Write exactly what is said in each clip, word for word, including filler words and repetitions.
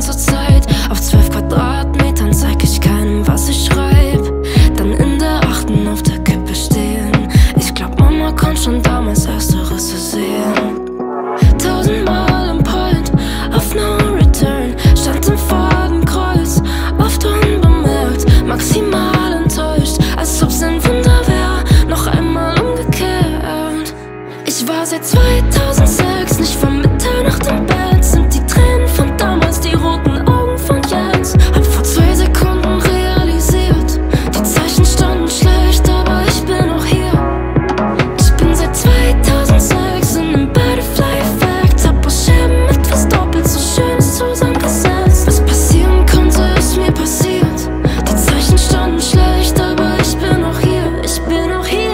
ganze Zeit. Auf zwölf Quadratmetern zeig ich keinem, was ich schreib. Dann in der achten auf der Kippe stehen. Ich glaub, Mama konnte schon damals erste Risse sehen. Tausendmal im Point, auf no return. Stand im Fadenkreuz, oft unbemerkt. Maximal enttäuscht, als ob's ein Wunder wär. Noch einmal umgekehrt. Ich war seit zweitausendsechs nicht vor Mitternacht im Bett. Sind die Tränen von damals die roten Augen von jetzt. Hab vor zwei Sekunden realisiert, die Zeichen standen schlecht, aber ich bin noch hier. Ich bin seit zweitausendsechs in einem Butterfly-Effekt. Hab aus Scherben etwas doppelt so Schönes zusammengesetzt. Was passieren konnte, ist mir passiert. Die Zeichen standen schlecht, aber ich bin noch hier. Ich bin noch hier.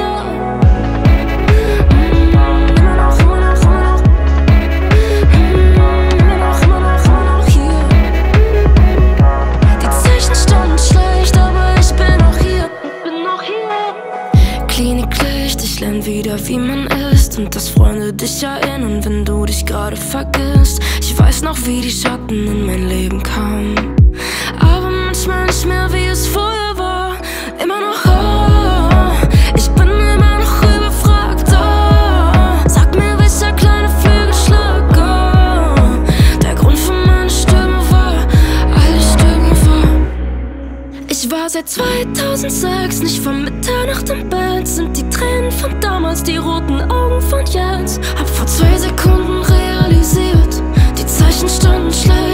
Kliniklicht, ich lerne wieder, wie man ist. Und dass Freunde dich erinnern, wenn du dich gerade vergisst. Ich weiß noch, wie die Schatten in mein Leben kamen, aber manchmal nicht mehr, wie es vorher war. Immer noch, oh, ich bin immer noch überfragt, oh. Sag mir, welcher kleine Flügelschlag, oh, der Grund für meine Stimme war, all die Stimmen vor. Ich war seit zweitausendsechs nicht vor Mitternacht im Bett. Sind die Tränen von damals die roten Augen von jetzt. Hab vor zwei Sekunden realisiert, die Zeichen standen schlecht.